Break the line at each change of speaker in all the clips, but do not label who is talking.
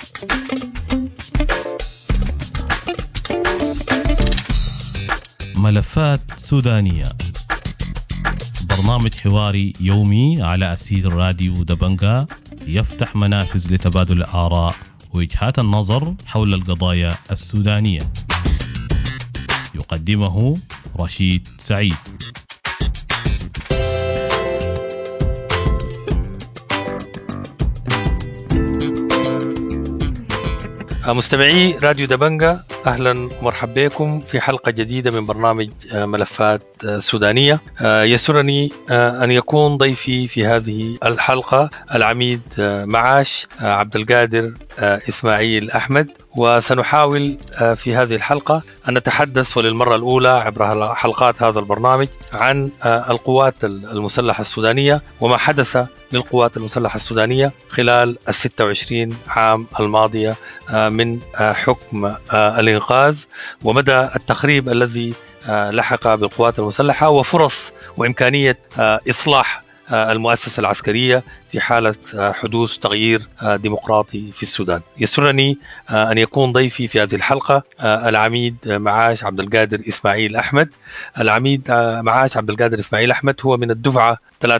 ملفات سودانية، برنامج حواري يومي على أسير راديو دبنجا يفتح منافذ لتبادل الآراء ووجهات النظر حول القضايا السودانية. يقدمه رشيد سعيد.
مستمعي راديو دبنجا، أهلا ومرحبا بكم في حلقة جديدة من برنامج ملفات سودانية. يسرني أن يكون ضيفي في هذه الحلقة العميد معاش عبد القادر إسماعيل أحمد، وسنحاول في هذه الحلقة أن نتحدث وللمرة الأولى عبر حلقات هذا البرنامج عن القوات المسلحة السودانية وما حدث للقوات المسلحة السودانية خلال 26 عام الماضية من حكم الإنقاذ، ومدى التخريب الذي لحق بالقوات المسلحة وفرص وإمكانية إصلاح المؤسسة العسكرية في حالة حدوث تغيير ديمقراطي في السودان. يسرني أن يكون ضيفي في هذه الحلقة العميد معاش عبد القادر إسماعيل أحمد. العميد معاش عبد القادر إسماعيل أحمد هو من الدفعة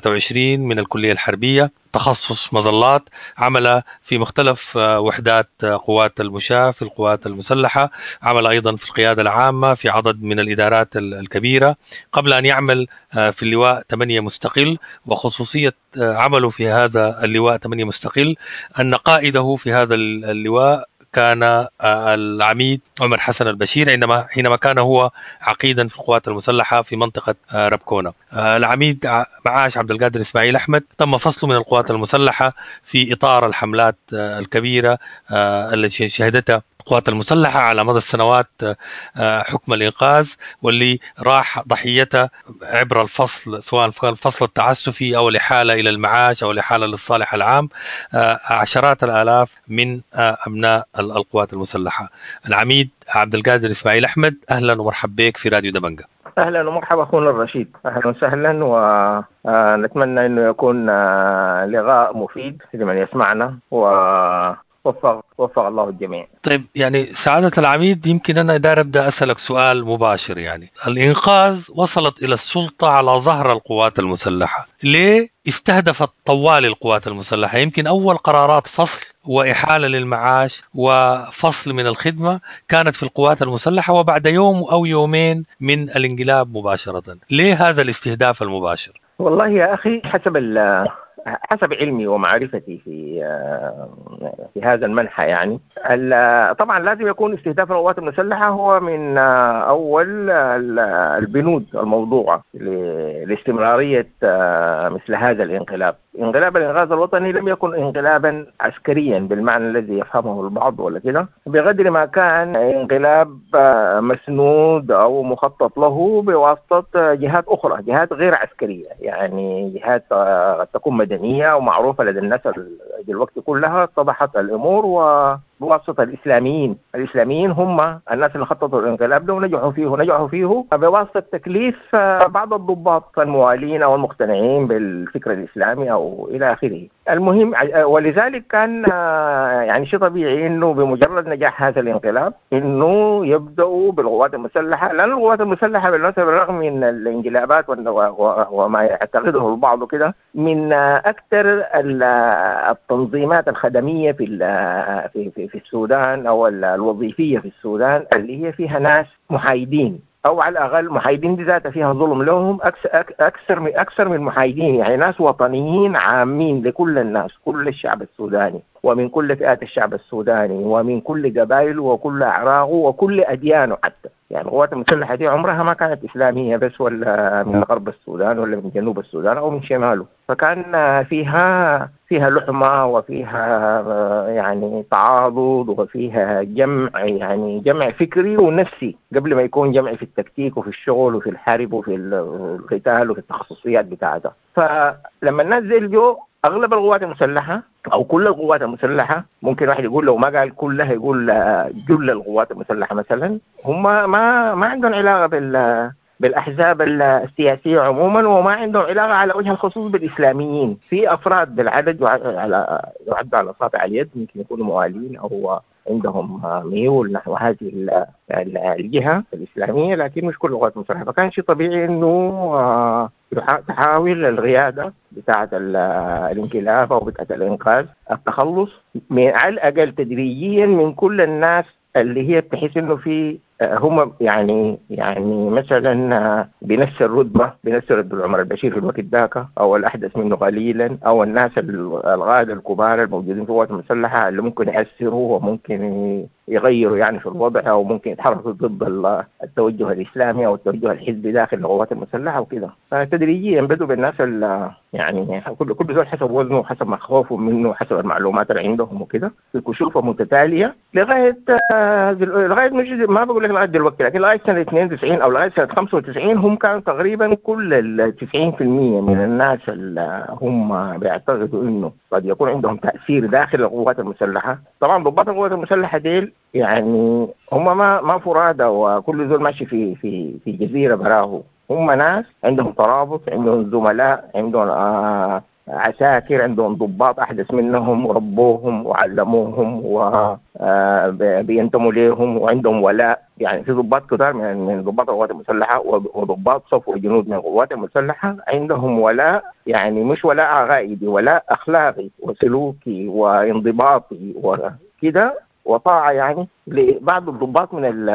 23 من الكلية الحربية، تخصص مظلات، عمل في مختلف وحدات قوات المشاة في القوات المسلحة، عمل أيضا في القيادة العامة في عدد من الإدارات الكبيرة قبل أن يعمل في اللواء 8 مستقل. وخصوصية عمله في هذا اللواء 8 مستقل أن قائده في هذا اللواء كان العميد عمر حسن البشير حينما كان هو عقيدا في القوات المسلحة في منطقة ربكونة. العميد معاش عبد القادر إسماعيل أحمد تم فصله من القوات المسلحة في إطار الحملات الكبيرة التي شهدتها القوات المسلحة على مدى السنوات حكم الإنقاذ، واللي راح ضحيته عبر الفصل، سواء كان الفصل التعسفي أو الإحالة إلى المعاش أو الإحالة للصالح العام، عشرات الآلاف من أبناء القوات المسلحة. العميد عبد القادر إسماعيل أحمد، أهلا ومرحبا بك في راديو دبنجا.
أهلا ومرحبا أخونا الرشيد، أهلا وسهلا، ونتمنى أنه يكون لقاء مفيد لمن يسمعنا ووفق الله الجميع.
طيب، يعني سعادة العميد، يمكن أنا داير أبدأ أسألك سؤال مباشر. يعني الإنقاذ وصلت إلى السلطة على ظهر القوات المسلحة، ليه استهدفت طوال القوات المسلحة؟ يمكن أول قرارات فصل وإحالة للمعاش وفصل من الخدمة كانت في القوات المسلحة، وبعد يوم أو يومين من الانقلاب مباشرة. ليه هذا الاستهداف المباشر؟
والله يا أخي، حسب علمي ومعرفتي في هذا المنحى، يعني طبعا لازم يكون استهداف القوات المسلحة هو من أول البنود الموضوعة لاستمرارية مثل هذا الانقلاب. انقلاب الإنقاذ الوطني لم يكن انقلابا عسكريا بالمعنى الذي يفهمه البعض ولا كده، بقدر ما كان انقلاب مسنود أو مخطط له بواسطة جهات أخرى، جهات غير عسكرية، يعني جهات قد تكون مدنية ومعروفة لدى الناس دلوقتي كلها. اتضحت الأمور وبواسطة الإسلاميين هم الناس اللي خططوا الانقلاب ده ونجحوا فيه بواسطة تكليف بعض الضباط الموالين أو المقتنعين بالفكر الإسلامي أو إلى آخره. المهم، ولذلك كان يعني شيء طبيعي إنه بمجرد نجاح هذا الانقلاب إنه يبدأوا بالقوات المسلحة، لأن القوات المسلحة بالرغم من الانقلابات وما يعتقده البعض كده من أكثر التنظيمات الخدمية في السودان أو الوظيفية في السودان اللي هي فيها ناس محايدين، أو على الأقل محايدين ذاتها فيها ظلم لهم أكثر من محايدين، يعني ناس وطنيين عامين لكل الناس، كل الشعب السوداني ومن كل فئات الشعب السوداني ومن كل قبائله وكل أعراقه وكل أديانه حتى. يعني القوات المسلحة دي عمرها ما كانت إسلامية بس، ولا من غرب السودان ولا من جنوب السودان أو من شماله، فكان فيها لحمة وفيها يعني تعاضد وفيها جمع فكري ونفسي قبل ما يكون جمع في التكتيك وفي الشغل وفي الحرب وفي القتال وفي التخصصيات بتاعتها. فلما الناس زي جو أغلب القوات المسلحة أو كل القوات المسلحة، ممكن واحد يقول لو ما قال كلها يقول جل القوات المسلحة مثلا، هم ما عندهم علاقة بالأحزاب السياسية عموما، وما عندهم علاقة على وجه الخصوص بالإسلاميين. في أفراد بالعدد يعد على أصابع اليد ممكن يكونوا موالين أو عندهم ميول نحو هذه الجهة الإسلامية، لكن مش كل القوات المسلحة. فكان شيء طبيعي إنه تحاول القيادة بتاعة الانقلاب أو بتاعة الإنقاذ التخلص على الأقل تدريجيا من كل الناس اللي هي بتحس إنه في هم يعني مثلا بنفس الرتبة، بنفس رتبة عمر البشير في الوقت ذاك أو الأحدث منه قليلا، أو الناس القادة الكبار الموجودين في القوات المسلحة اللي ممكن يأثروا وممكن يغيروا يعني في الوضع، أو ممكن يتحركوا ضد التوجه الإسلامي أو التوجه الحزبي داخل القوات المسلحة وكده. فتدريجيا بدوا بالناس يعني كل زول حسب وزنه وحسب ما خوفوا منه وحسب المعلومات اللي عندهم وكده، في كشوفة متتالية لغاية مش ما بقول لك لغاية دلوقتي، لكن لغاية سنة 92 أو لغاية سنة 95 هم كانوا تقريبا كل 90% من الناس اللي هم بيعتقدوا إنه قد يكون عندهم تأثير داخل القوات المسلحة. طبعا ضباط القوات المسلحة ديل يعني هم ما فرادى وكل زول ماشي في جزيرة براه، هم ناس عندهم ترابط، عندهم زملاء، عندهم عساكر، عندهم ضباط أحدث منهم وربوهم وعلموهم وبينتموا ليهم وعندهم ولاء. يعني في ضباط كتار من ضباط القوات المسلحة وضباط صف وجنود من القوات المسلحة عندهم ولاء، يعني مش ولاء عقائدي، ولاء أخلاقي وسلوكي وانضباطي وكده وطاعة يعني لبعض الضباط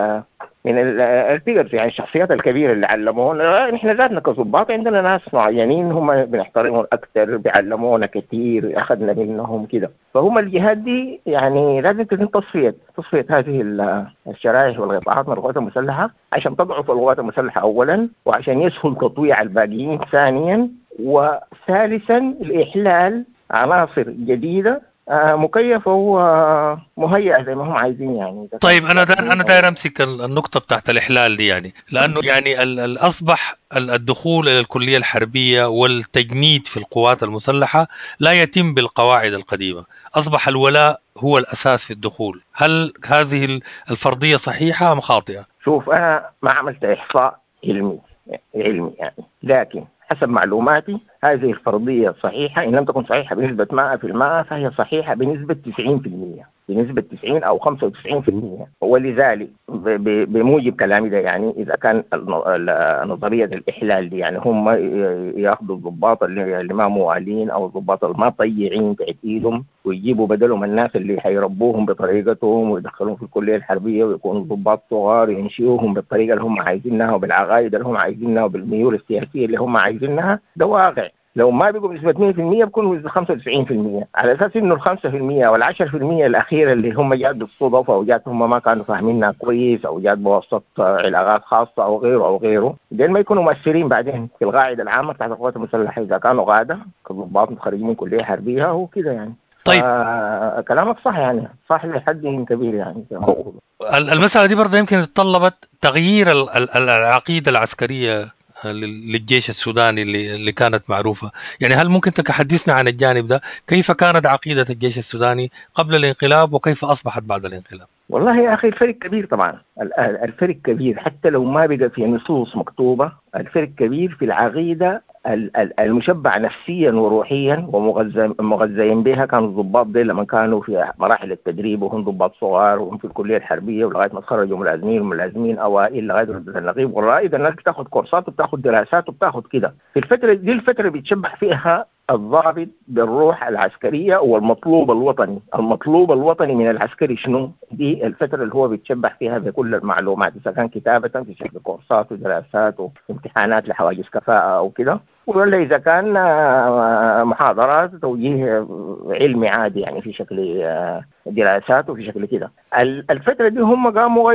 من الفيجرز، يعني الشخصيات الكبيرة اللي علمونا. نحن ذاتنا كضباط عندنا ناس معينين هم بنحترمهم أكثر، بيعلمونا كثير، أخذنا منهم كده. فهم الجهات دي يعني لازم تتم تصفية هذه الشرائح والقطاعات من القوات المسلحة عشان تضعف القوات المسلحة أولا، وعشان يسهل تطويع الباقيين ثانيا، وثالثا الإحلال عناصر جديدة مكيفة ومهيئة زي ما هم عايزين يعني.
طيب انا داير امسك النقطه بتاعت الاحلال دي، يعني لانه يعني اصبح الدخول الى الكليه الحربيه والتجنيد في القوات المسلحه لا يتم بالقواعد القديمه، اصبح الولاء هو الاساس في الدخول. هل هذه الفرضيه صحيحه ام خاطئه؟
شوف أنا ما عملت إحصاء علمي يعني، لكن حسب معلوماتي هذه الفرضية صحيحة. إن لم تكن صحيحة بنسبة 100% فهي صحيحة بنسبة 90%، بنسبة 90 أو 95%. ولذلك بموجب كلامي ده يعني إذا كان نظرية الإحلال دي يعني هم يأخذوا الضباط اللي ما موالين أو الضباط اللي ما طيعين تحت إيدهم ويجيبوا بدلهم الناس اللي حيربوهم بطريقتهم ويدخلوهم في الكلية الحربية ويكونوا ضباط صغار ينشئوهم بالطريقة اللي هم عايزينها وبالعقائد اللي هم عايزينها وبالميول السياسية اللي هم عايزينها. ده واقع. لو ما بيقوا بنسبة 100% بيكونوا بنسبة 95%، على أساس إنه 5% أو 10% الأخيرة اللي هم جات بالصدفة أو جات هم ما كانوا فاهمينها كويس أو جات بواسطة علاقات خاصة أو غيره دين ما يكونوا مؤثرين بعدين في القاعدة العامة بتاعت القوات المسلحة إذا كانوا قادة كضباط متخرجين من كلية حربية وكده يعني.
طيب
كلامك صح يعني، صح لحد كبير يعني.
المسألة دي برضه يمكن تطلبت تغيير العقيدة العسكرية للجيش السوداني اللي كانت معروفة. يعني هل ممكن تحدثنا عن الجانب ده؟ كيف كانت عقيدة الجيش السوداني قبل الانقلاب وكيف أصبحت بعد الانقلاب؟
والله يا أخي الفرق كبير طبعا، الفرق كبير حتى لو ما بقى في نصوص مكتوبة. الفرق كبير في العقيدة المشبع نفسيا وروحيا ومغذين بها. كانوا الضباط دي لما كانوا في مراحل التدريب وهم ضباط صغار وهم في الكلية الحربية ولغاية ما تخرجوا ملازمين أوائل لغاية رتبة النقيب والرائد، الناس بتاخد كورسات وبتاخد دراسات وبتاخد كده. في الفترة دي الفترة بيتشبع فيها الضابط بالروح العسكرية والمطلوب الوطني. المطلوب الوطني من العسكري شنو؟ دي الفترة اللي هو بيتشبع فيها بكل المعلومات، إذا كان كتابة في شكل كورسات ودراسات وامتحانات لحواجز كفاءة أو كده، ولا إذا كان محاضرات توجيه علمي عادي يعني في شكل دراسات وفي شكل كده. الفترة دي هم قاموا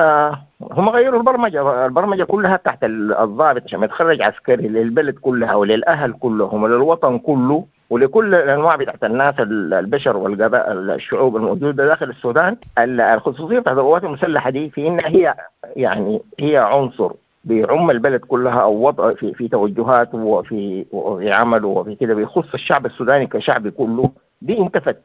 غيروا البرمجة كلها تحت الضابط عشان يتخرج عسكري للبلد كلها وللأهل كلهم وللوطن كله ولكل الأنواع بتاعت الناس البشر والقبائل الشعوب الموجودة داخل السودان. الخصوصية بتاعت القوات المسلحة دي في إنها هي عنصر بيعم البلد كلها أو وضع في توجهاته وفي عمله وفي كده بيخص الشعب السوداني كشعب كله. دي انتفت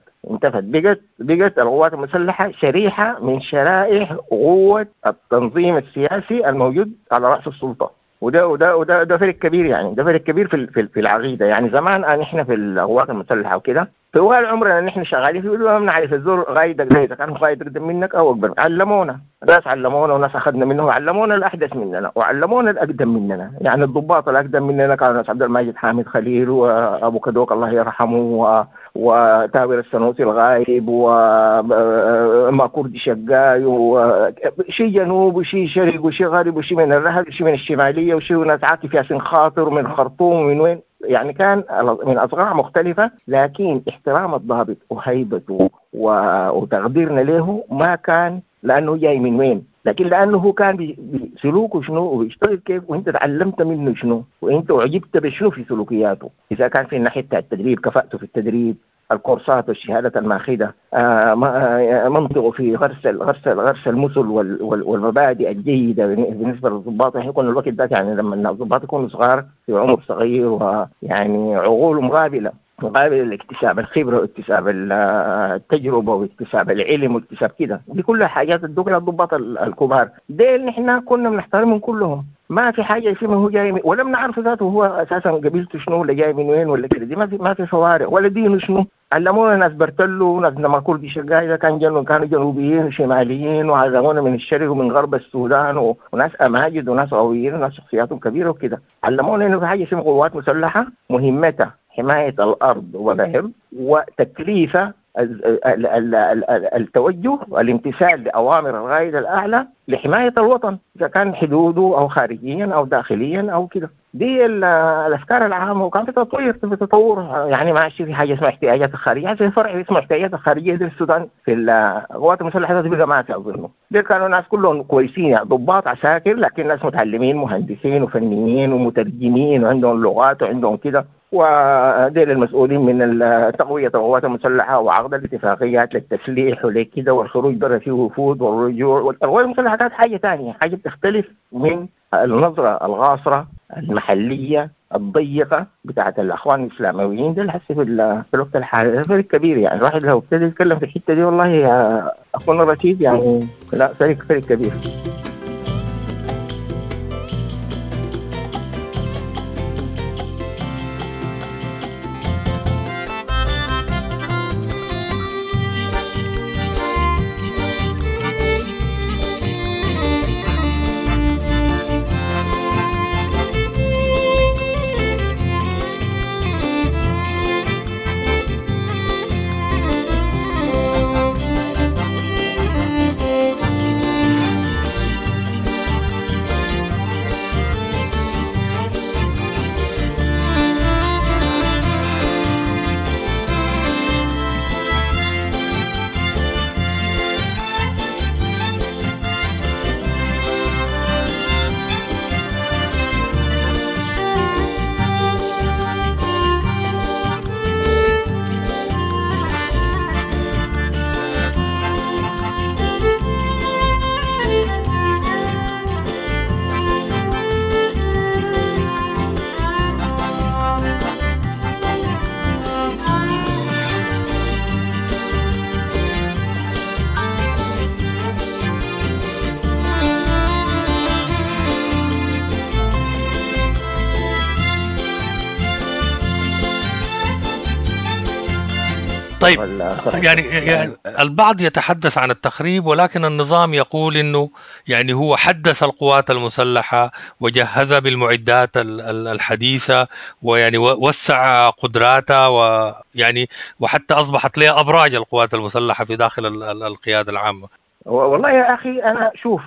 بقت القوات المسلحة شريحة من شرائح قوة التنظيم السياسي الموجود على رأس السلطة. وده فرق كبير يعني، ده فرق كبير في العقيده. يعني زمان احنا في القوات المسلحه وكده طوال عمرنا نحن شغالين في ما بنعرف الزور قايدك زي اذا كان قايد اقدم منك او اكبر. علمونا ناس، علمونا وناس اخذنا منهم، علمونا الاحدث مننا وعلمونا الاقدم مننا. يعني الضباط الاقدم مننا كانوا ناس عبد المجيد حامد خليل وابو كدوك الله يرحمه وتاوير السنوسي الغايب وماكوردي شقاي وشي جنوب وشي شرق وشي غرب وشي من الرهب وشي من الشماليه وشي ناس عاكف ياسين خاطر ومن خرطوم ومن وين. يعني كان من أصغاع مختلفة، لكن احترام الضابط وهيبته وتقديرنا له ما كان لأنه جاي من وين، لكن لأنه كان بسلوكه شنو وبيشتغل كيف، وانت تعلمت منه شنو، وانت عجبت بشنو في سلوكياته. إذا كان في ناحية التدريب كفاءته في التدريب، الكورسات والشهادة الماخذة، منطقه في غرس المثل والمبادئ الجيدة بالنسبة للضباط. احنا كنا الوقت ده يعني لما الضباط يكونوا صغار في عمر صغير ويعني عقولهم قابلة لاكتساب الخبرة واكتساب التجربة واكتساب العلم واكتساب كده، دي كلها حاجات تدوك للضباط الكبار. ديل نحن كنا بنحترمهم كلهم، ما في حاجة اسمه هو جاي ولا بنعرف ذاته هو أساسا قبيلته شنو ولا جاي من وين ولا كده. دي ما في فوارق ولا دينه شنو. علمونا ناس برتلو وناس نماكوردي شقاي إذا كانوا جنوبيين وشماليين، وعلمونا من الشرق ومن غرب السودان وناس أماجد وناس قويين وناس شخصياتهم كبيرة وكده. علمونا إنه في حاجة اسمها قوات مسلحة مهمتها حماية الأرض والبحر وتكليف التوجه والامتثال لأوامر القائد الأعلى لحماية الوطن، إذا كان حدوده أو خارجيا أو داخليا أو كده. دي الأفكار العامة، وكان في تطور يعني ما في حاجة اسمها احتياجات الخارجية، في فرع اسمه احتياجات الخارجية دي في السودان في القوات المسلحة بقى ما في أظنه. دي كانوا ناس كلهم كويسين يعني ضباط عساكر، لكن ناس متعلمين مهندسين وفنيين ومترجمين وعندهم لغات وعندهم كده، وديل المسؤولين من تقوية القوات المسلحة وعقد الاتفاقيات للتسليح ولكده والخروج برا فيه وفود والرجوع. والقوات المسلحة كانت حاجة ثانية، حاجة بتختلف من النظرة الغاصرة المحلية الضيقة بتاعت الأخوان الإسلاميين. ده الحس في الوقت الحالي فرق كبير. يعني الواحد لو ابتدى يتكلم في الحتة دي والله يا أخونا رشيد يعني لا فرق كبير.
طيب يعني البعض يتحدث عن التخريب، ولكن النظام يقول انه يعني هو حدث القوات المسلحة وجهزها بالمعدات الحديثة، ويعني وسع قدراتها، ويعني وحتى اصبحت لها ابراج القوات المسلحة في داخل القيادة العامة.
والله يا أخي أنا شوف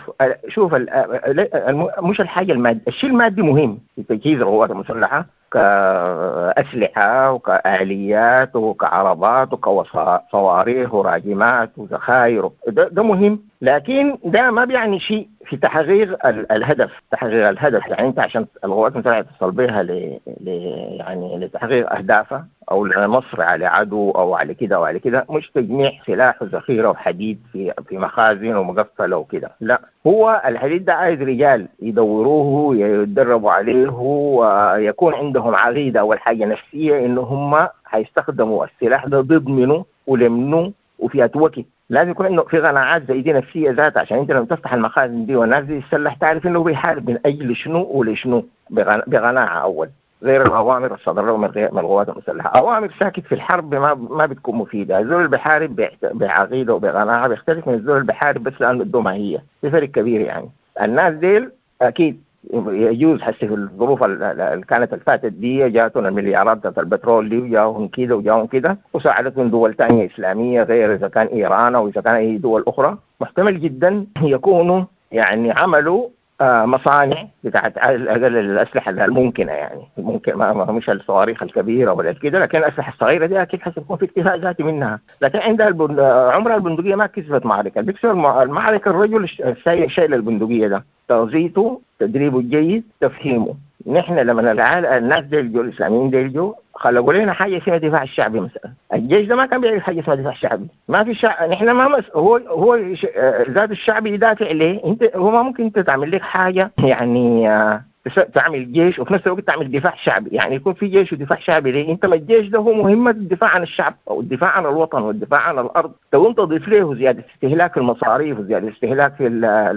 مش الحاجة المادية، الشيء المادي مهم في تجهيز القوات المسلحة كأسلحة وكآليات وكعربات وكصواريخ وراجمات وذخائر، ده مهم، لكن ده ما بيعني شيء في تحقيق الهدف. يعني انت عشان القوات المسلحة تصل بها يعني لتحقيق أهدافها أو لنصر على عدو أو على كده أو على كده، مش تجميع سلاح وذخيرة وحديد في مخازن ومقفلة وكده، لا. هو الحديد ده عايز رجال يدوروه يتدربوا عليه ويكون عندهم عقيدة أول حاجة نفسية إن هم هيستخدموا السلاح ده ضد منه ولمنه وفي وقت، لازم يكون عنده في قناعات زي دي نفسيه ذاتها، عشان انت لما تفتح المخازن دي والناس دي تسلح تعرف انه بيحارب من اجل شنو ولشنو بقناعه اول، غير الاوامر الصادره من القوات المسلحه. اوامر ساكت في الحرب ما بتكون مفيده. الزول اللي بيحارب بعقيده وبقناعه بيختلف من الزول اللي بيحارب بس لانه بده ماهيه، في فرق كبير يعني. الناس ديل اكيد يجوز حسي في الظروف اللي كانت الفاتت دي جاتهم المليارات بتاعت البترول دي وجاهم كده وجاهم كده وساعدتهم دول تانية إسلامية غير إذا كان إيران أو إذا كان أي دول أخرى. محتمل جدا يكونوا يعني عملوا مصانع بتاعت أقل الأسلحة الممكنة، يعني ممكن ما مش الصواريخ الكبيرة ولا كده، لكن الأسلحة الصغيرة دي أكيد حسيكون في اكتفاء ذاتي منها. لكن عندها عمرها البندقية ما كسبت معركة. بيكسر المعركة الرجل شايل البندقية ده، تغذيته، تدريبه الجيد، تفهيمه. نحن لما الناس ديل جو الإسلاميين ديل جو خلقوا لنا حاجة اسمها دفاع الشعبي مثلا. الجيش ده ما كان بيعرف حاجة اسمها دفاع شعبي، ما في نحن ما هو ذات الشعب يدافع ليه. انت هو ما ممكن انت تعمل لك حاجة يعني تعمل جيش وفي نفس الوقت تعمل دفاع شعبي، يعني يكون في جيش ودفاع شعبي ليه؟ انت ما الجيش ده هو مهمة الدفاع عن الشعب او الدفاع عن الوطن والدفاع عن الارض. لو انت تضيف له زيادة استهلاك في المصاريف وزيادة استهلاك في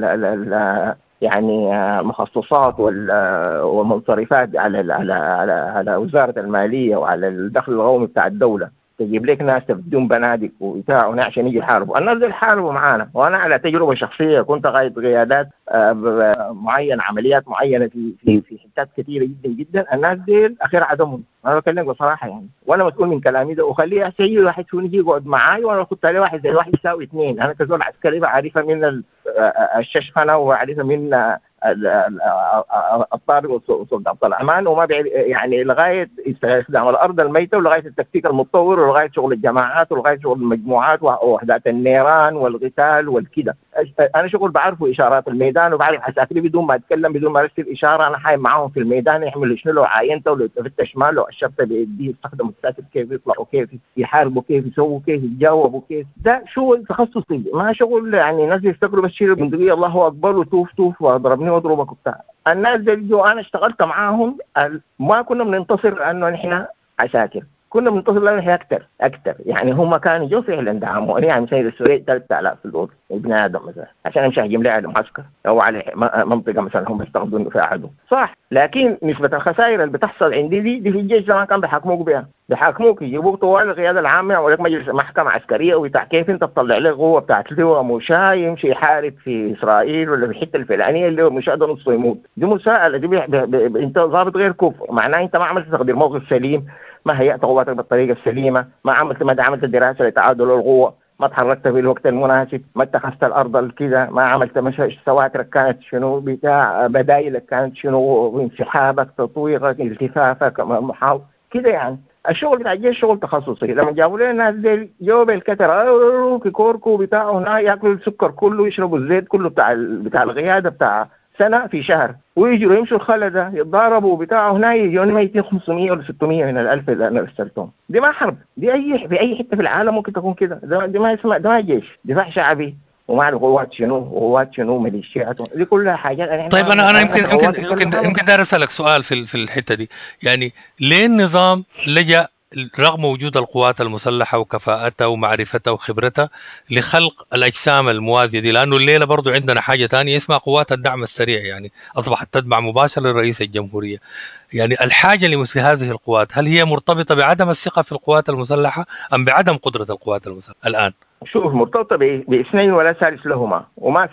يعني مخصصات والمنصرفات على وزارة المالية وعلى الدخل القومي بتاع الدولة، تجيب لك ناس تبدون بنادق وبتاع عشان يجي يحاربوا. الناس دي يحاربوا معانا، وانا على تجربة شخصية كنت قائد قيادات معينة، عمليات معينة في حتات كثيرة جدا جدا. الناس دي اخير عدمهم، انا بكلمك بصراحة يعني، وانا مسؤول من كلامي ده، وخليه يجي واحد فيهم يجي يقعد معاي وانا كنت عليه واحد زي واحد يساوي اثنين. انا كزول عسكري بعرفها من الششخنة وعرفها من الطارق وسلطان الامان، وما يعني لغايه استخدام الارض الميته ولغايه التكتيك المتطور ولغايه شغل الجماعات ولغايه شغل المجموعات ووحدات النيران والقتال والكده. انا شغل بعرفه اشارات الميدان وبعرف عساكري بدون ما اتكلم بدون ما ارسل اشاره، انا حايم معاهم في الميدان يعملوا شنو لو عاينته ولو تفتش ماله الشرطه بيديه يستخدموا الساتر كيف يطلعوا كيف يحاربوا كيف يسووا كيف يتجاوبوا كيف. ده شغل تخصصي ما شغل يعني ناس يفتكروا بس شيل البندقيه الله اكبر وتوف توف واضربني واضربك وبتاع. الناس دي جو انا اشتغلت معاهم ما كنا بننتصر لانه نحن عساكر، كنا بننتصر لانه نحن اكثر يعني. هم كانوا جو فعلا دعموني، يعني سيد السويد 3000 في الأردن ابن ادم مثلا عشان امشي اهجم لي على معسكر او على منطقه مثلا هم يستخدموا فيها عدو صح. لكن نسبه الخسائر اللي بتحصل عندي دي في الجيش زمان كان بيحاكموك بها، بيحاكموك يجيبوك طوال القياده العامه يعملوا لك مجلس محكمه عسكريه وبتاع كيف انت تطلع له قوه بتاعت لواء مشاة يمشي يحارب في اسرائيل ولا في الحته الفلانيه اللي هو مشاة ده نصه يموت. دي مساءله دي انت ضابط غير كفء، معناه انت ما عملت تقدير موقف سليم، ما هيأت قواتك بالطريقه السليمه، ما عملت دراسه لتعادل القوه، ما تحركت في الوقت المناسب، ما اتخذت الارض كذا، ما عملت مش سواترك كانت شنو بتاع بدايلك كانت شنو، انسحابك تطويرك التفافك محاول كده يعني. الشغل بتاع الجيش شغل تخصصي. لما جابوا لنا الناس دي جو بالكتر كوركو بتاعه هنا ياكلوا السكر كله يشربوا الزيت كله بتاع القياده بتاع سنه في شهر، ويجوا يمشوا الخلده يتضاربوا بتاعه هنا يجون ميتين 500 ولا 600 من ال1000 اللي انا ارسلتهم. دي ما حرب، دي في اي حته في العالم ممكن تكون كده. دي ما اسمها ده ما جيش، دفاع شعبي ومع القوات شنو ميليشيات، دي كلها حاجات.
طيب انا يمكن داير اسالك سؤال في الحته دي، يعني ليه النظام لجأ رغم وجود القوات المسلحه وكفاءتها ومعرفتها وخبرتها لخلق الاجسام الموازيه دي؟ لانه الليله برضو عندنا حاجه ثانيه اسمها قوات الدعم السريع، يعني اصبحت تتبع مباشره لرئيس الجمهوريه. يعني الحاجه لمثل هذه القوات هل هي مرتبطه بعدم الثقه في القوات المسلحه ام بعدم قدره القوات المسلحه الان؟
شوف مرتبطة باثنين ولا ثالث لهما، وما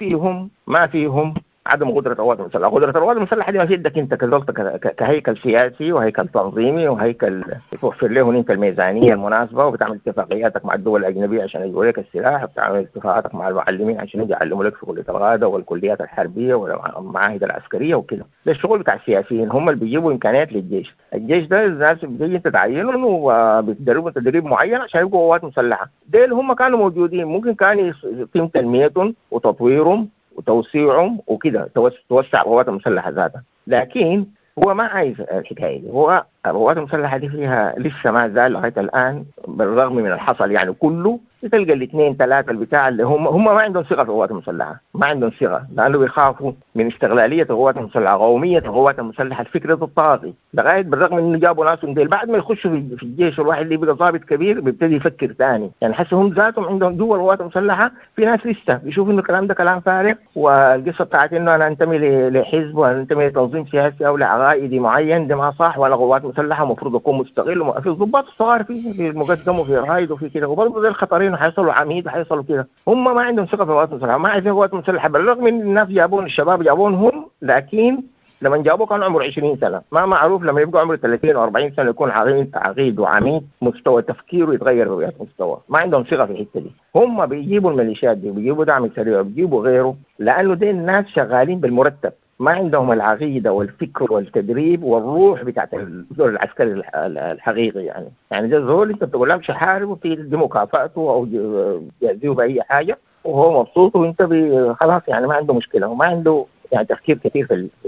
فيهم عدم قدرة القوات المسلحة. قدرة القوات المسلحة دي ما في يدك انت كهيكل سياسي وهيكل تنظيمي وهيكل توفر لهم انت الميزانية المناسبة وبتعمل اتفاقياتك مع الدول الأجنبية عشان يجيبوا لك السلاح، وبتعمل اتفاقاتك مع المعلمين عشان يعلموا لك في كلية الغادة والكليات الحربية والمعاهد العسكرية وكده. ده الشغل بتاع السياسيين، هم اللي بيجيبوا إمكانيات للجيش. الجيش ده الناس بيجي انت تعينهم وبتدربوا تدريب معين عشان يبقوا قوات مسلحة. ديل هم كانوا موجودين، ممكن كان يتم تنميتهم وتطويرهم وتوسيعهم وكده، توسع القوات المسلحه ذاتها. لكن هو ما عايز الحكايه دي. هو القوات المسلحه دي فيها لسه ما زال لغايه الان بالرغم من الحصل يعني كله تلقى الاثنين ثلاثه البتاع اللي هم ما عندهم ثقه في القوات المسلحه، ما عندهم ثقه، لانه بيخافوا من استغلاليه القوات المسلحه، قوميه القوات المسلحه، الفكره الطاغي، لغايه بالرغم انه جابوا ناس ديل بعد ما يخشوا في الجيش والواحد اللي بقى ضابط كبير بيبتدي يفكر ثاني، يعني حسوا هم ذاتهم عندهم جوا القوات المسلحه في ناس لسه بيشوفوا انه الكلام ده كلام فارغ، والقصه بتاعت انه انا انتمي لحزب وانا انتمي لتنظيم سياسي او لعقائدي معين ده ما صح، ولا قوات مسلحه المفروض اكون مستقل، في الضباط الصغار في المقدم وفي الرايد وفي كده، وبرضه زي الخطرين حيصلوا عميد وحيصلوا كده، هم ما عندهم ثقه في القوات المسلحه، ما عايزين قوات مسلحه، بالرغم من الناس جابون الشباب جابونهم، لكن لما جابوه كان عمره 20 سنه، ما معروف لما يبقى عمره 30 او 40 سنه يكون عقيد وعميد، مستوى تفكيره يتغير بغير مستوى، ما عندهم ثقه في الحته دي. هم بيجيبوا الميليشيات دي بيجيبوا دعم سريع وبيجيبوا غيره، لانه دي الناس شغالين بالمرتب، ما عندهم العقيدة والفكر والتدريب والروح بتاعت الزول العسكري الحقيقي، يعني ده زول انت بتقول لهم حارب وتدي مكافأته او جازيه بأي حاجة وهو مبسوط، وانت خلاص يعني ما عنده مشكلة، وما عنده يعني تفكير كثير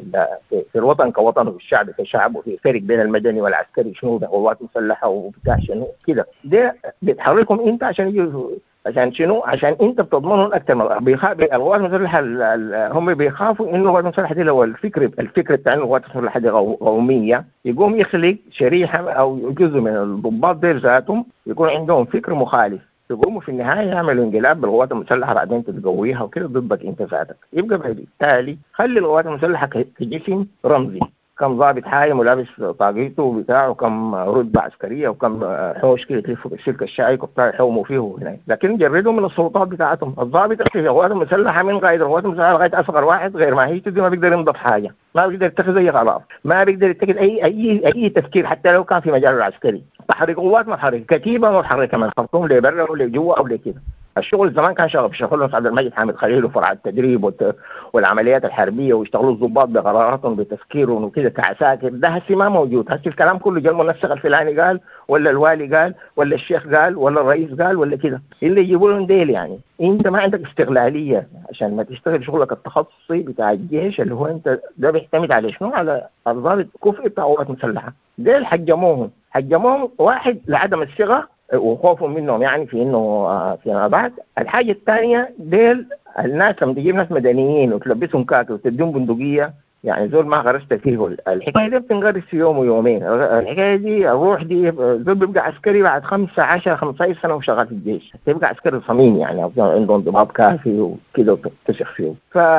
في الوطن كوطن وفي الشعب كشعب، وفي فرق بين المدني والعسكري، شنو ده قوات مسلحة وبتاع شنو كده، ده بتحركهم انت عشان يجوا عشان شنو؟ عشان انت بتضمنهم اكثر من القوات المسلحه هم بيخافوا انه القوات المسلحه دي لو الفكر بتاع القوات المسلحه دي قوميه، يقوم يخلق شريحه او جزء من الضباط ديل ذاتهم يكون عندهم فكر مخالف، يقوموا في النهايه يعملوا انقلاب بالقوات المسلحه بعدين تقويها وكده ضدك انت ذاتك، يبقى بالتالي خلي القوات المسلحه كجسم رمزي، كم ضابط حايم ولابس طاقيته وبتاعه، وكم رتبة عسكرية وكم حوش كده يلفوا بالسلك الشائك وبتاع يحوموا فيه هناك، لكن جردوا من السلطات بتاعتهم، الضابط في القوات المسلحة من قائد القوات المسلحة لغاية أصغر واحد غير ما هي تدي ما بيقدر يمضي حاجة، ما بيقدر يتخذ أي قرار، ما بيقدر يتخذ أي تفكير حتى لو كان في مجال العسكري، تحرك قوات ما تحرك، كتيبة ما تحرك من خرطوم لبرا ولا جوا أو لكده. الشغل زمان كان شغل بيشتغلوا عبد المجيد حامد خليل وفرع التدريب والعمليات الحربيه، ويشتغلوا الضباط بقراراتهم بتفكيرهم وكده كعساكر، ده هسي ما موجود، هسي الكلام كله جا المنسق الفلاني قال ولا الوالي قال ولا الشيخ قال ولا الرئيس قال ولا كده، اللي يجيبوا لهم ديل، يعني انت ما عندك استغلاليه عشان ما تشتغل شغلك التخصصي بتاع الجيش اللي هو انت ده بيعتمد على شنو؟ على الضابط كفء بتاع قوات مسلحه، ديل حجموهم واحد لعدم الثقه وخوفهم منهم، يعني في انه فيما بعد. الحاجه الثانيه ديل الناس لما تجيب ناس مدنيين وتلبسهم كاكي وتديهم بندقيه، يعني زول ما غرست فيه، الحكايه دي بتنغرس في يوم ويومين، الحكايه دي الروح دي زول بيبقى عسكري بعد 15 سنه وشغال في الجيش، بيبقى عسكري صميم يعني عنده انضباط كافي وكده وتثق فيه،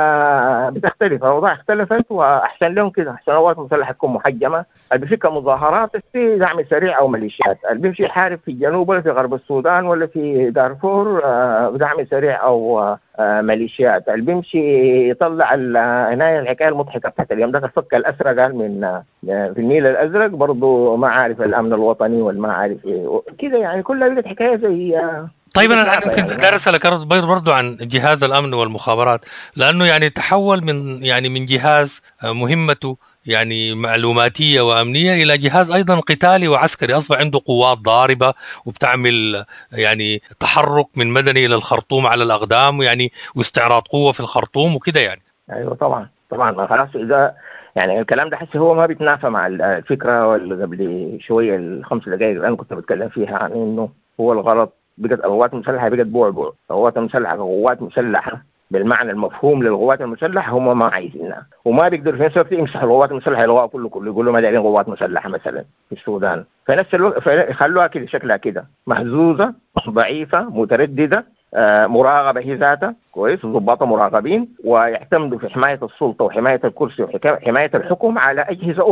فبتختلف الاوضاع اختلفت، واحسن لهم كده، احسن قوات مسلحه تكون محجمه، اللي بيفكر مظاهرات في دعم سريع او ميليشيات، اللي بيمشي يحارب في الجنوب ولا في غرب السودان ولا في دارفور بدعم سريع او ميليشيات، اللي بيمشي يطلع هنا الحكايه المضحكه بتاعت اليوم ده الفك الاسرى قال من في النيل الازرق برضه ما عارف الامن الوطني والما عارف ايه كده، يعني كلها بقت حكايه زي
طيب انا يمكن
يعني
داير اسالك برضه عن جهاز الامن والمخابرات، لانه يعني تحول من جهاز مهمته يعني معلوماتيه وامنيه الى جهاز ايضا قتالي وعسكري، اصبح عنده قوات ضاربه وبتعمل يعني تحرك من مدني الى الخرطوم على الاقدام، يعني واستعراض قوه في الخرطوم وكده يعني.
ايوه طبعا ما خلاص اذا يعني الكلام ده حسي هو ما بيتنافى مع الفكره اللي قبل شويه الخمس دقائق اللي انا كنت بتكلم فيها عن انه هو الغرض بقت القوات المسلحه بقت بعبع، القوات المسلحه قوات مسلحه بالمعنى المفهوم للقوات المسلحه هم ما عايزينها، وما بيقدروا في نفس الوقت يمسحوا القوات المسلحه يلغوها كله يقولوا ما دايرين قوات مسلحه مثلا في السودان، في نفس الوقت خلوها كده شكلها كده مهزوزه ضعيفه متردده مراقبه هي ذاتها كويس، ضباطها مراقبين ويعتمدوا في حمايه السلطه وحمايه الكرسي وحمايه الحكم على اجهزه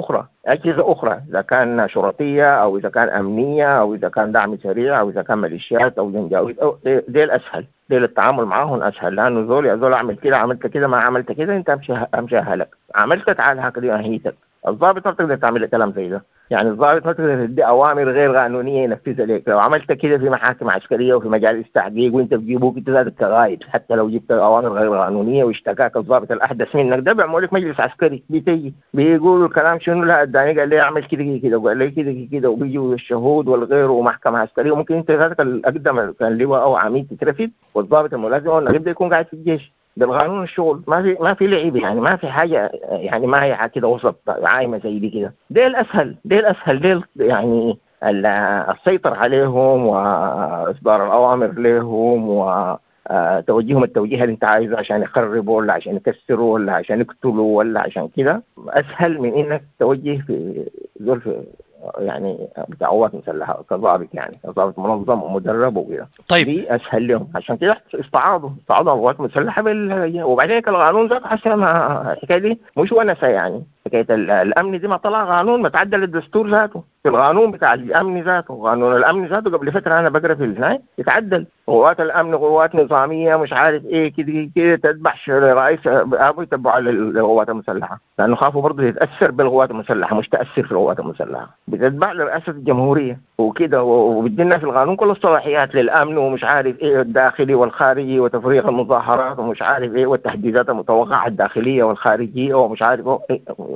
اخرى اذا كان شرطيه او اذا كان امنيه او اذا كان دعم سريع او اذا كان ميليشيات او جنجاويد او دي الاسهل، دي التعامل معاهم اسهل، لانه زول اعمل كده عملت كده ما عملت كده انت امشي هلك، عملت تعال هكذا انهيتك. الضابط ما بتقدر تعمل كلام زي ده، يعني الضابط ما تقدر تدي اوامر غير قانونيه ينفذها لك، لو عملت كده في محاكم عسكريه وفي مجال التحقيق وانت بتجيبوك انت ذاتك كغايب، حتى لو جبت اوامر غير قانونيه واشتكاك الضابط الاحدث منك ده بيعملوا لك مجلس عسكري بتيجي بيقولوا الكلام شنو، لا اداني قال لي اعمل كده كده وقال لي كده كده وبيجوا الشهود والغير ومحكمه عسكريه، وممكن انت ذاتك الاقدم كان لواء او عميد تترفد والضابط الملازم والنقيب ده يكون قاعد في الجيش بالقانون الشغل، ما في لعيب يعني، ما في حاجه يعني ما هي كده وسط عايمه زي دي كده، ده الاسهل يعني السيطرة عليهم وإصدار الأوامر لهم وتوجيههم التوجيه اللي أنت عايزه عشان يخربوا ولا عشان يكسروا ولا عشان يقتلوا ولا عشان كده، أسهل من إنك توجه في ظرف يعني بتاع قوات مسلحة كضابط، يعني كضابط منظم ومدرب وكده.
طيب
دي أسهل لهم، عشان كده استعاضوا القوات المسلحة وبعدين القانون ذاته حسن الحكاية دي مش ونسة يعني. حكاية الأمن دي ما طلع قانون، ما تعدل الدستور ذاته في القانون بتاع الأمن ذاته. قانون الأمن ذاته قبل فترة أنا بقرأ في الهناية يتعدل، قوات الأمن قوات نظامية مش عارف إيه كده كده تتبع رئيس أبو يتبع للقوات المسلحة، لأنه خافوا برضه يتأثر بالقوات المسلحة مش تأثر في القوات المسلحة، بتتبع لرئاسة الجمهورية وكده. وبدنا في القانون كل الصلاحيات للأمن ومش عارف إيه الداخلي والخارجي وتفريغ المظاهرات ومش عارف إيه والتهديدات المتوقعة الداخلية والخارجية ومش عارف إيه.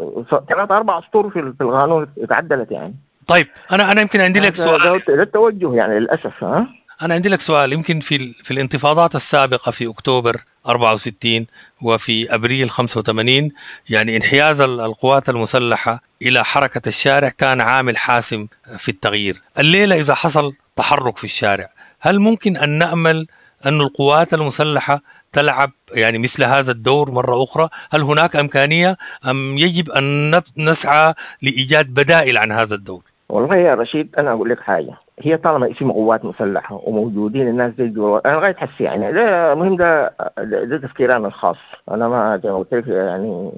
3-4 أسطر في القانون اتعدلت يعني.
طيب انا يمكن عندي لك سؤال.
ده التوجه يعني للاسف.
انا عندي لك سؤال. يمكن في الانتفاضات السابقه في اكتوبر 64 وفي ابريل 85 يعني انحياز القوات المسلحه الى حركه الشارع كان عامل حاسم في التغيير. الليله اذا حصل تحرك في الشارع، هل ممكن ان نامل أن القوات المسلحة تلعب يعني مثل هذا الدور مرة أخرى؟ هل هناك إمكانية أم يجب أن نسعى لإيجاد بدائل عن هذا الدور؟
والله يا رشيد أنا أقول لك حاجة، هي طالما اسم قوات مسلحة وموجودين الناس دي أنا لغاية حسي يعني ده مهم، ده تفكيرنا الخاص، أنا ما قلت لك يعني.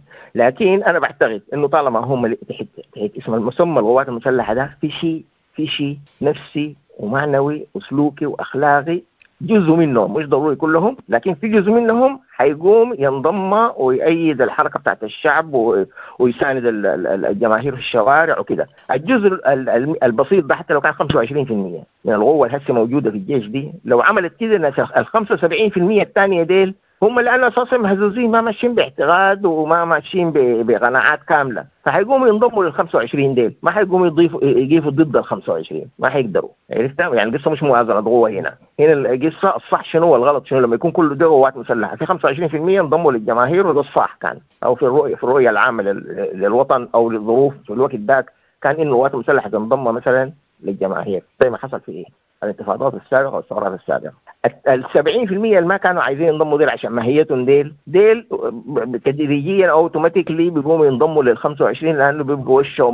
لكن أنا بعتقد إنه طالما هم تحت اسم المسمى القوات المسلحة ده في شيء نفسي ومعنوي وسلوكي وأخلاقي، جزء منهم مش ضروري كلهم، لكن في جزء منهم حيقوم ينضم ويأيد الحركة بتاعت الشعب ويساند الجماهير في الشوارع وكده. الجزء البسيط ده حتى لو كان 25% من القوة اللي هسه موجودة في الجيش دي، لو عملت كده ال 75% الثانية ديل هم لأن أساسا مهزوزين ما ماشيين باعتقاد وما ماشيين بقناعات كاملة، فهيقوموا ينضموا لل 25 ديل، ما هيقوموا يقفوا ضد ال 25، ما هيقدروا. عرفت يعني القصة مش موازنة قوة هنا القصة الصح شنو والغلط شنو. لما يكون كل ده قوات مسلحة في 25% ينضموا للجماهير وده الصح كان، أو في الرؤية العامة للوطن أو للظروف في الوقت ذاك كان إنه القوات المسلحة تنضم مثلا للجماهير زي ما حصل في الانتفاضات السابقة والثورات السابقة. ال 70% اللي ما كانوا عايزين ينضموا ديل عشان ماهيتهم ديل تدريجيا اوتوماتيكلي بيقوموا ينضموا لل 25 لانه بيبقوا وشه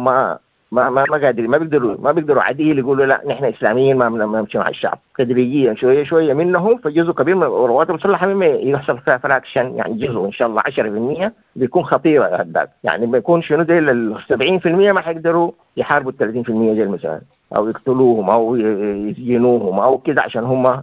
ما قادرين، ما بيقدروا عديل يقولوا لا نحن اسلاميين ما نمشي مع الشعب. تدريجيا شويه شويه منهم، فجزء كبير من القوات المسلحه مما يحصل فيها فراكشن يعني جزء ان شاء الله 10% بيكون خطيره هداك يعني بيكون شنو ديل ال 70% ما حيقدروا يحاربوا ال 30% ديل مثلا او يقتلوهم او يسجنوهم او كده عشان هم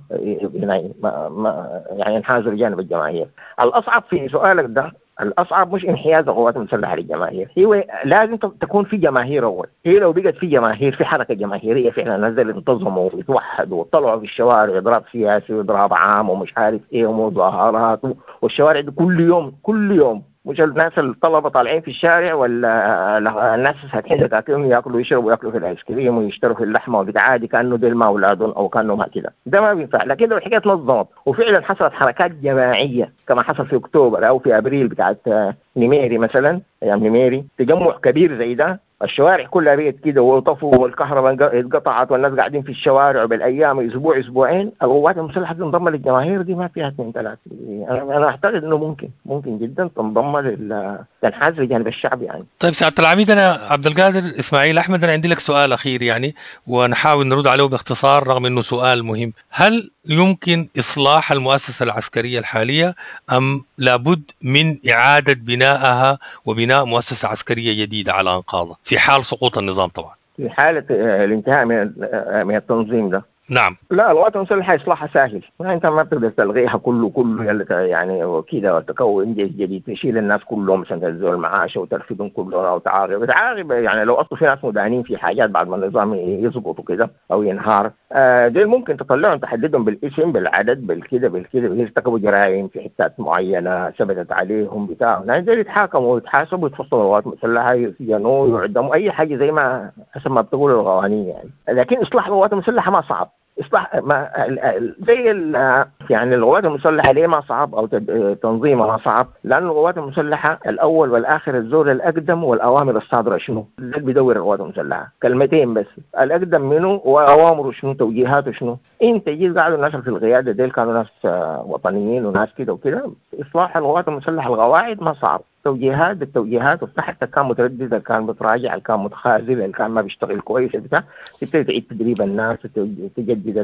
يعني ينحازوا لجانب الجماهير. الاصعب في سؤالك ده الأصعب مش انحياز القوات المسلحة للجماهير، هي لازم تكون في جماهير أول. هي لو بقت في جماهير في حركة جماهيرية فعلا نزل انتظموا ويتوحدوا وطلعوا في الشوارع إضراب سياسي وإضراب عام ومش عارف إيه ومظاهرات والشوارع دي كل يوم مش الناس الطلبة طالعين في الشارع ولا الناس ساكنين دكاكين ياكلوا ويشربوا وياكلوا في الايس كريم ويشتروا في اللحمة وكده عادي كأنه ديل ما أولادهم أو كأنه ما كده، ده ما بينفع. لكن لو الحكاية نظمت وفعلا حصلت حركات جماعية كما حصل في أكتوبر أو في أبريل بتاعت نيميري مثلا، أيام نيميري تجمع كبير زي ده، الشوارع كلها بيت كده وطفوا والكهرباء اتقطعت والناس قاعدين في الشوارع بالايام اسبوع اسبوعين، القوات المسلحه تنضم للجماهير دي ما فيها 2-3. انا اعتقد انه ممكن جدا تنضم تنحاز لجانب الشعب يعني.
طيب سعادة العميد، انا عبد القادر اسماعيل احمد، انا عندي لك سؤال اخير يعني ونحاول نرد عليه باختصار رغم انه سؤال مهم. هل يمكن اصلاح المؤسسه العسكريه الحاليه ام لابد من اعاده بنائها وبناء مؤسسه عسكريه جديده على انقاضها في حال سقوط النظام طبعا؟
في حاله الانتهاء من التنظيم ده
نعم.
لا القوات المسلحه اصلاحها سهل، انت ما بتقدر تلغيها كله يعني وكده وتكون جيش جديد تشيل الناس كلهم مثلا تنزل المعاش وترفدهم كلهم او تعاقب يعني لو اصلا في ناس مدانين في حاجات بعد ما النظام يسقط وكده او ينهار دول ممكن تطلعهم تحددهم بالاسم بالعدد بالكده ارتكبوا جرائم في حتات معينه ثبتت عليهم بتاع يعني دول يتحاكموا ويتحاسبوا ويتفصلوا القوات المسلحه يسجنوا ويعدموا اي حاجه زي ما حسب ما بتقول القوانين يعني. لكن اصلاح القوات المسلحه ما صعب إصلاح زي يعني القوات المسلحة ليه ما صعب أو تنظيمها ما صعب؟ لأن القوات المسلحة الأول والآخر الزول الأقدم والأوامر الصادرة شنو؟ اللي بيدور القوات المسلحة كلمتين بس، الأقدم منه وأوامره شنو، توجيهاته شنو. أنت جيت قاعدوا الناس في القيادة ديل كانوا ناس وطنيين وناس كده وكده. إصلاح القوات المسلحة القواعد ما صعب، توجيهات بالتوجيهات، وتحت كان متردد، اللي كان بتراجع، اللي كان متخاذل، اللي كان ما بيشتغل كويس بتاع، تبتدي تعيد تدريب الناس، تجدد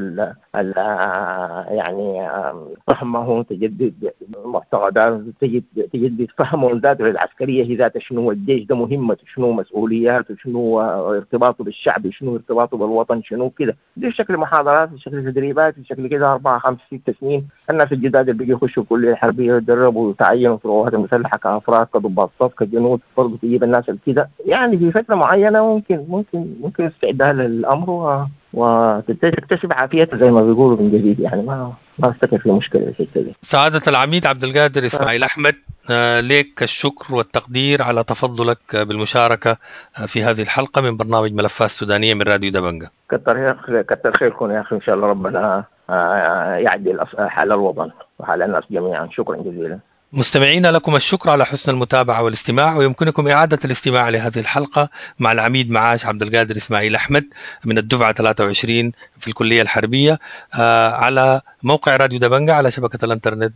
يعني فهمهم، تجدد معتقدات، تجدد فهمهم ذاته للعسكريه هي ذات شنو، الجيش ده مهمته شنو، مسؤولياته شنو، ارتباطه بالشعب شنو، ارتباطه بالوطن شنو كده. دي شكل محاضرات، شكل تدريبات، شكل كده 4 5 6 سنين. الناس الجداد اللي بيجوا يخشوا الكليه الحربيه يتدربوا ويتعينوا في القوات المسلحه كافراد كضباط صف كجنود، برضه تجيب الناس كده يعني في فتره معينه ممكن استعداد للامر وتكتسب عافيتها زي ما بيقولوا من جديد. يعني ما افتكر في مشكله في الحته دي.
سعادة العميد عبد القادر إسماعيل أحمد، لك الشكر والتقدير على تفضلك بالمشاركة في هذه الحلقة من برنامج ملفات سودانية من راديو دبنجة.
كتر خيركم يا أخي، إن شاء الله ربنا يعدل حال الوطن وحال الناس جميعا. شكرا جزيلا.
مستمعينا، لكم الشكر على حسن المتابعة والاستماع، ويمكنكم إعادة الاستماع لهذه الحلقة مع العميد معاش عبد القادر إسماعيل أحمد من الدفعة 23 في الكلية الحربية على موقع راديو دبنجة على شبكة الانترنت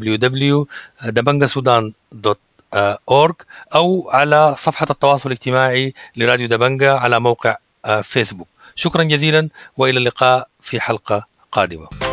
www.dabangaSudan.org أو على صفحة التواصل الاجتماعي لراديو دبنجة على موقع فيسبوك. شكرا جزيلا، وإلى اللقاء في حلقة قادمة.